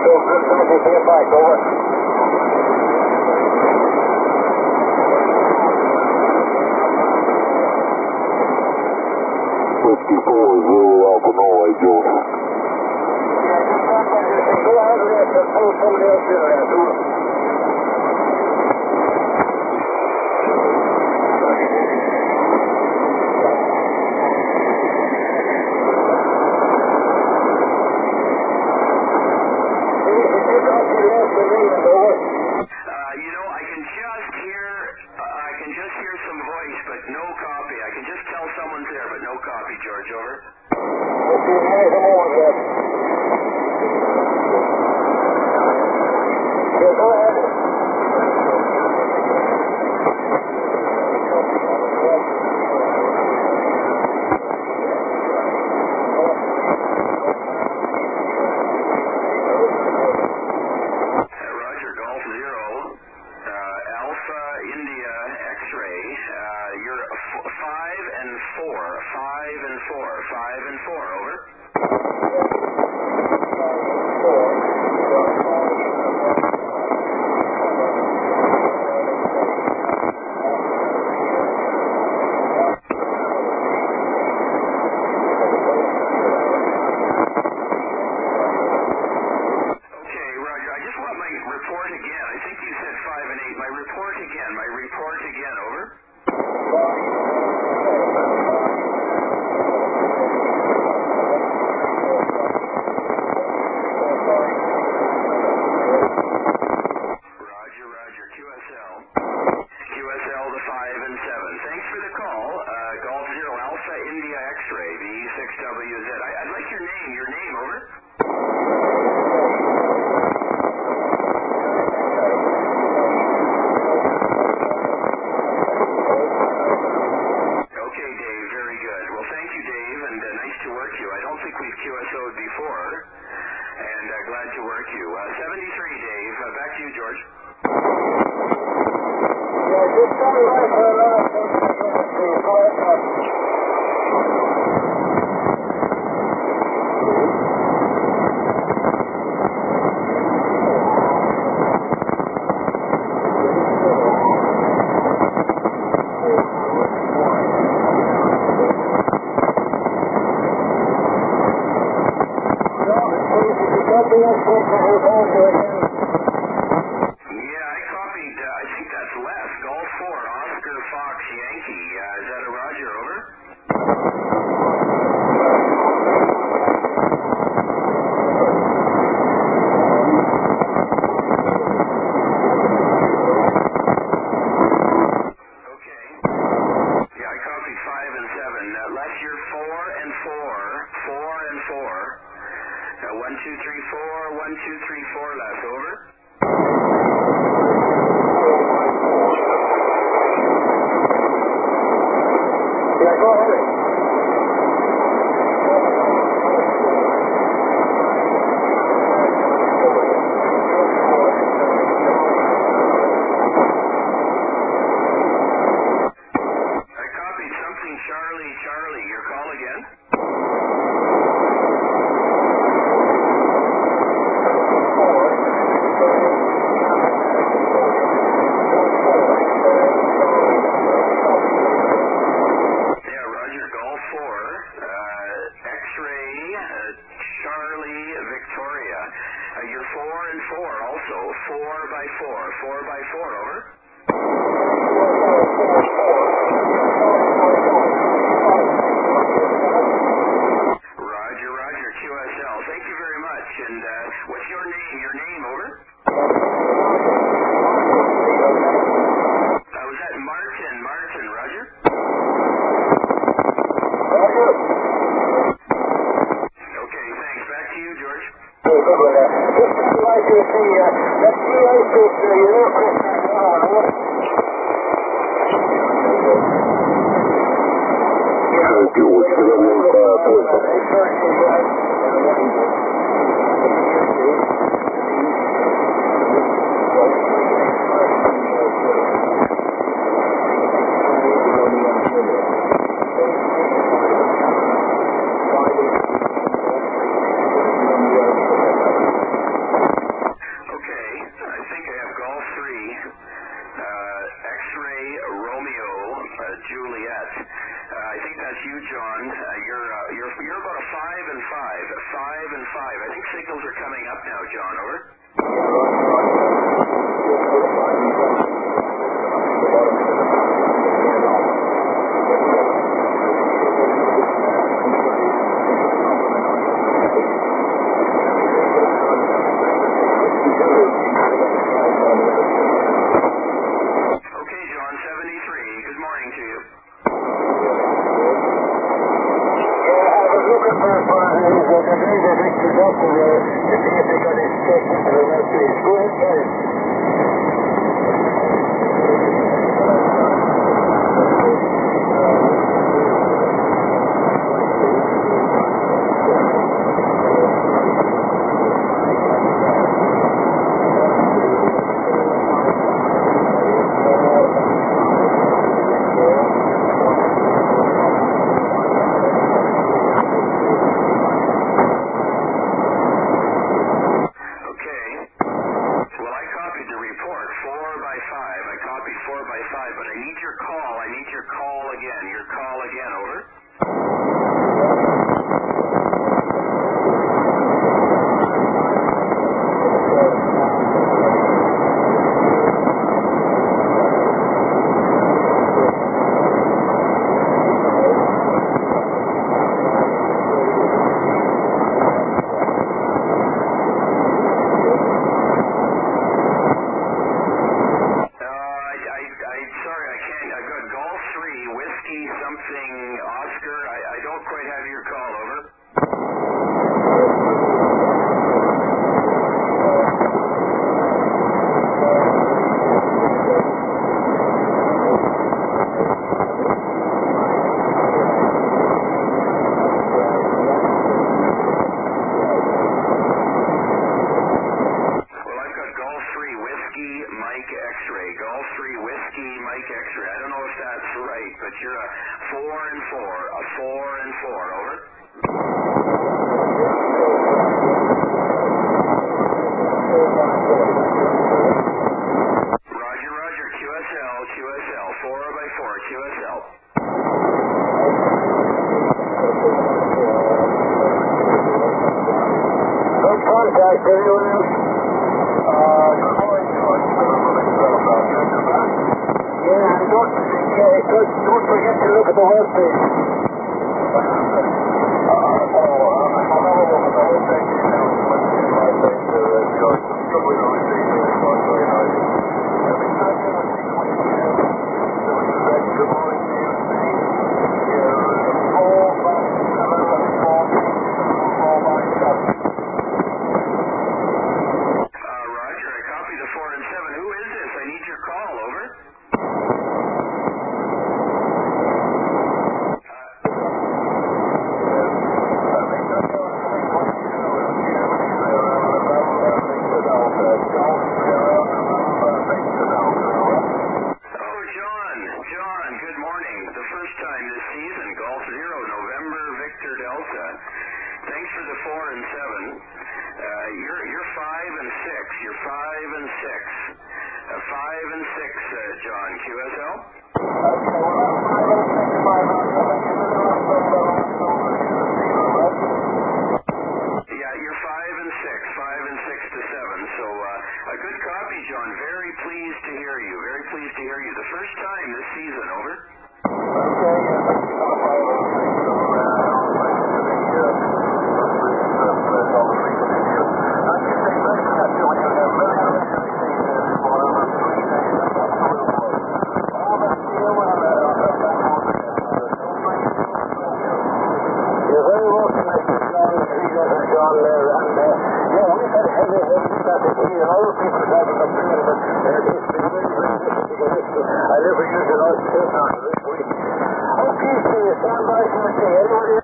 Stand back, over. 54-0 Alpha Norway, Joe. Go ahead and pull somebody else in there, over. I can just hear some voice, but no copy. I can just tell someone's there, but no copy, George, over. Go ahead. Roger, Golf 0. Alpha India X-ray. You're 5 and 4. 5 and 4. 5 and 4, over. Report again. I think you said 5 and 8. My report again, over. Roger, QSL. QSL to 5 and 7. Thanks for the call. Golf 0 Alpha India X-ray, VE6WZ. I'd like your name, over. We've QSO'd before, and glad to work you. 73, Dave. Back to you, George. Yeah, just stand by for a last please. Go ahead. Yeah, I copied, I think that's Les. Golf 4, Oscar Fox Yankee. Is that a Roger, over? Okay. Yeah, I copied 5 and 7. Les, you're 4 and 4. 4 and 4. 1, 2, 3, 4. 1, 2, 3, 4. Les, over. Yeah, go ahead. I copied something Charlie. Your call again? Charlie Victoria. You're 4 and 4 also. 4 by 4. 4 by 4, over. Roger, QSL. Thank you very much. And what's your name? Your name, over. Was that Martin, Roger? Okay, thanks. Back to you, George. Just like to see that You're coming up now, John, over. Okay, John, 73. Good morning to you. Looking for a fire, there's a Victor's up there to see if they got his check into the right place. Go ahead, but I need your call. I need your call again. Your call again, over. Sorry, I can't. I've got Golf 3, Whiskey, something, Oscar. I don't quite have your call, over. Well, I've got Golf 3, Whiskey, Mike, X-ray. Golf 3, Whiskey, Mike, X-ray. I don't know if that's right, but you're a 4 and 4. A 4 and 4, over. Roger, Roger. QSL, QSL. 4x4, QSL. no contact, anyone else? Yeah, and don't forget to look at the webpage. Roger, I copy the 4 and 7. Who is this? I need your call, over. John, good morning. The first time this season, Golf 0, November, Victor Delta. Thanks for the 4 and 7. You're 5 and 6. You're 5 and 6. 5 and 6, John. QSL? Yeah, you're 5 and 6. 5 and 6 to 7. So, a good copy, John. Very pleased to hear you. Very pleased to hear you. The first time this season, over. You're very welcome, Mr. John there, and yeah, we've had heavy traffic here. All the people driving up here, but it's been really, really difficult to get into. I never used a lot of space on this week. Okay, so you stand by for the day. Anybody